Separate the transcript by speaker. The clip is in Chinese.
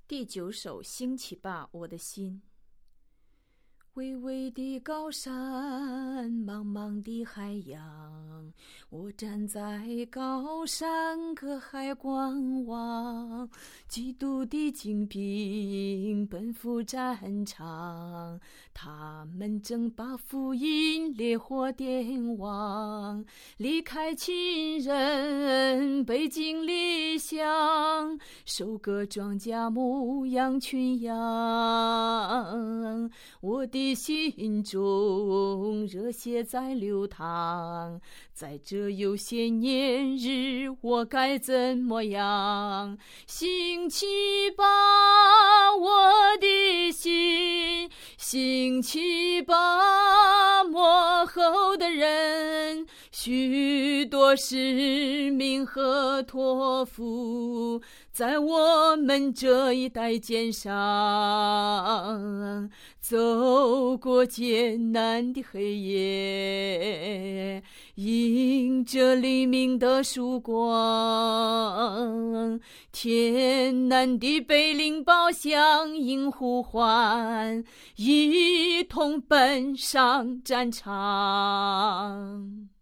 Speaker 1: 第9首兴起吧，我的心。巍巍的高山，茫茫的海洋，我站在高山隔海观望，基督的精兵奔赴战场，他们正把福音烈火点旺，离开亲人，背井离乡，收割庄稼，牧养群羊。我的心中热血在流淌，在这有些年日，我该怎么样？兴起吧，我的心，兴起吧，末后的人，许多使命和托付在我们这一代肩上，走过艰难的黑夜，迎着黎明的曙光，天南的北领报响应呼唤，一同奔上战场。